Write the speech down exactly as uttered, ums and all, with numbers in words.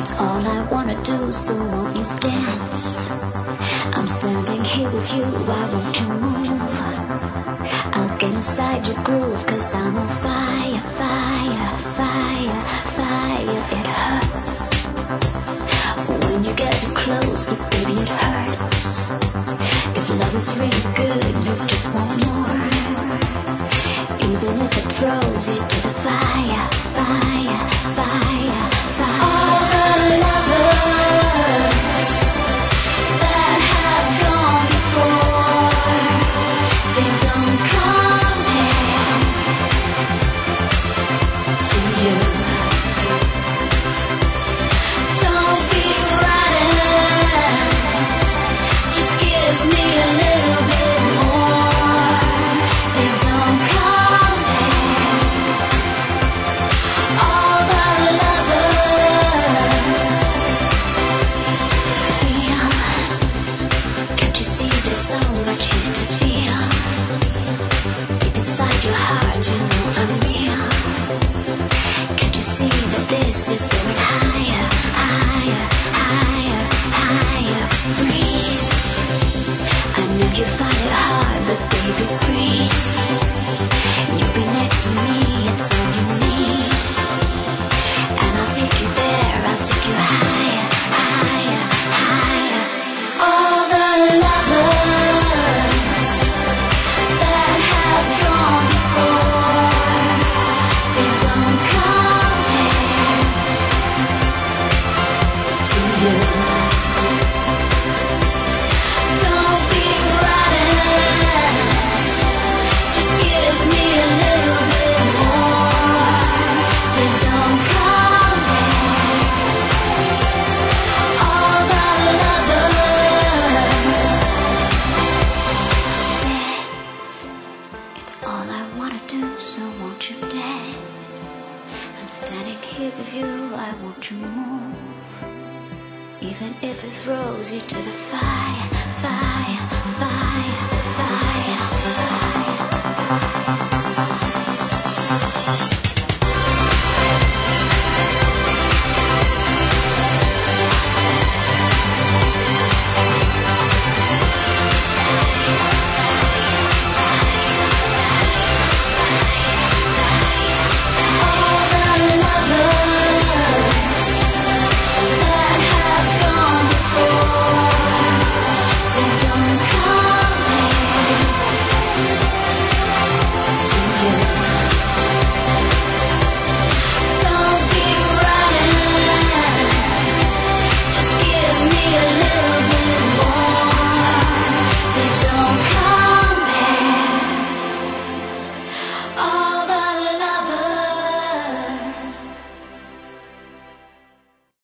It's all I wanna do, so won't you dance? I'm standing here with you, why won't you move? I'll get inside your groove, cause I'm on fire, fire, fire, fire. It hurts when you get too close, but baby it hurts. If love is really good, you just want more. Even if it throws you to the fire, fire, fire, fire. All the lovers that have gone before, they don't compare to you. Don't be frightened, just give me a little bit more. They don't compare. All the lovers feel. Can't you see there's so much here to feel? Deep inside your heart, you know I'm real. Can't you see that this is going higher, higher, higher, higher? Breathe. I know you find it hard, but baby, breathe. You'll be next to me, it's all you need. And I'll take you there, I'll take you higher, higher, higher. All the lovers that have gone before, they don't compare to you. Don't be frightened, just give me a little bit more. They don't compare. All the lovers dance. It's all I wanna do, so won't you dance? I'm standing here with you, why won't you move? Even if it throws you to the fire, fire, fire, fire, fire, fire.